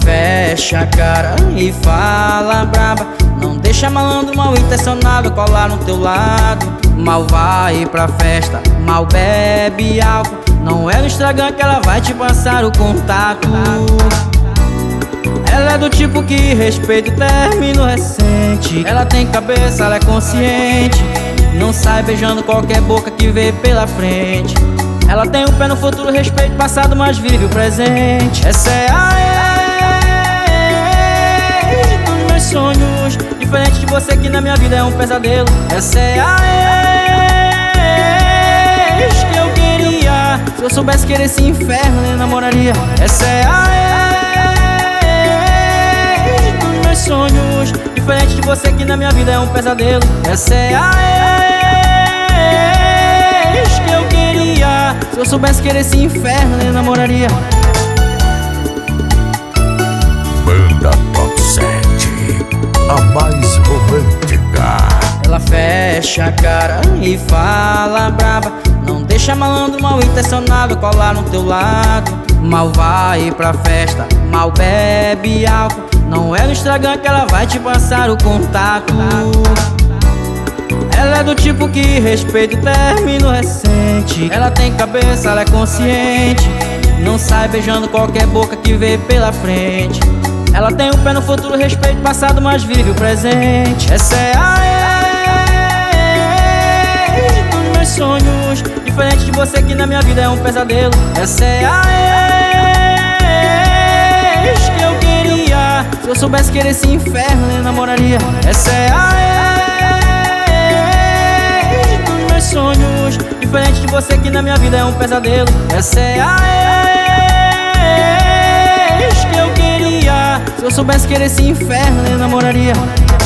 fecha a cara e fala braba, não deixa malandro mal intencionado colar no teu lado. Mal vai pra festa, mal bebe álcool, não é no Instagram que ela vai te passar o contato. Ela é do tipo que respeita o término recente. Ela tem cabeça, ela é consciente, não sai beijando qualquer boca que vê pela frente. Ela tem um pé no futuro, respeito o passado, mas vive o presente. Essa é a ex dos meus sonhos, diferente de você que na minha vida é um pesadelo. Essa é a ex que eu queria, se eu soubesse que era esse inferno nem namoraria. Essa é a ex dos meus sonhos, diferente de você que na minha vida é um pesadelo. Essa é a ex que eu queria, se eu soubesse que era esse inferno nem namoraria. Banda Top 7, a mais romântica. Ela fecha a cara e fala braba, não deixa malandro mal intencionado colar no teu lado. Mal vai pra festa, mal bebe álcool, não é no Instagram que ela vai te passar o contato. Ela é do tipo que respeita o término recente. Ela tem cabeça, ela é consciente, não sai beijando qualquer boca que vê pela frente. Ela tem um pé no futuro, respeito o passado, mas vive o presente. Essa é a ex dos meus sonhos, diferente de você que na minha vida é um pesadelo. Essa é a ex que eu queria, se eu soubesse que era esse inferno nem namoraria. Essa é a ex dos meus sonhos, diferente de você que na minha vida é um pesadelo. Essa é a ex que eu queria, se eu soubesse que era esse inferno nem namoraria.